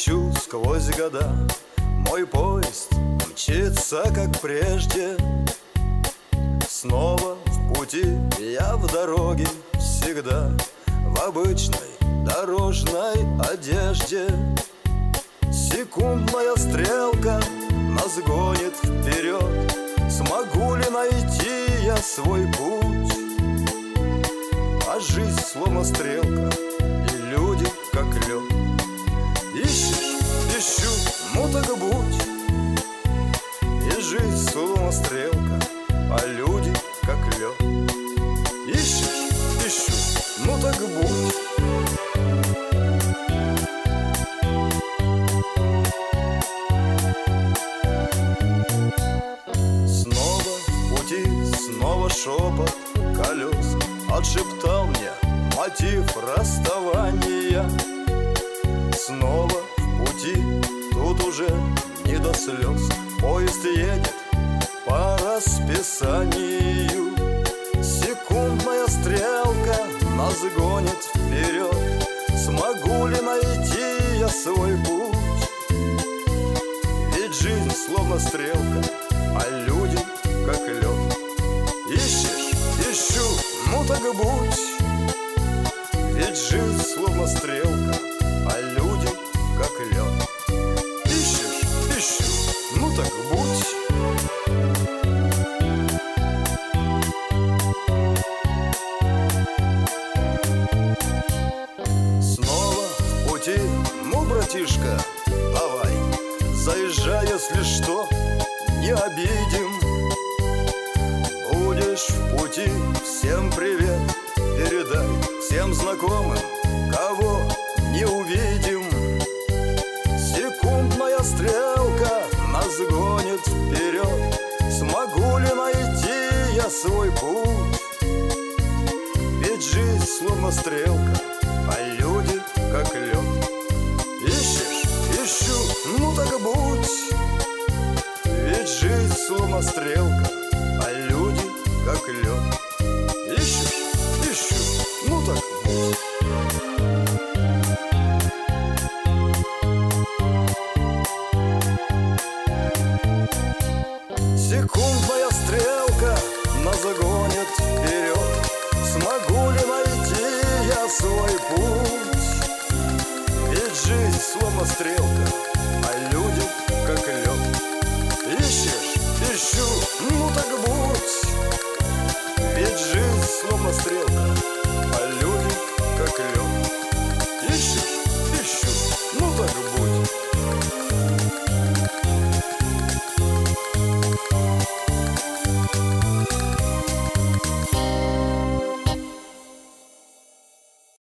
лечу сквозь года, мой поезд мчится, как прежде. Снова в пути, я в дороге всегда, в обычной дорожной одежде. Секундная стрелка нас гонит вперед. Смогу ли найти я свой путь? А жизнь словно стрелка, и люди как лед. Ищешь, ищу, ну так будь. И жизнь словно стрелка, а люди как лед. Ищешь, ищу, ну так будь. Снова в пути, снова шепот колес отшептал мне мотив расставания. Снова в пути, тут уже не до слез. Поезд едет по расписанию. Секундная стрелка нас гонит вперед. Смогу ли найти я свой путь? Ведь жизнь словно стрелка, а люди как лед. Ищешь, ищу, ну так будь. Ведь жизнь словно стрелка, а люди как лед. Ищешь, ищу, ну так будь. Снова в пути, ну, братишка, давай, заезжай, если что, не обидим. Будешь в пути, всем привет передай, всем знакомым, кого не увидим. Секундная стрелка нас гонит вперед. Смогу ли найти я свой путь? Ведь жизнь словно стрелка, а люди как лед. Ищешь, ищу, ну так будь. Ведь жизнь словно стрелка, а люди как лед. Ищешь, ищу, ну так будь. Секундная стрелка нас загонит вперед. Смогу ли найти я свой путь? Ведь жизнь словно стрелка, а люди как лед. Ищешь, ищу, ну так будь. Ведь жизнь словно стрелка, а люди как лед.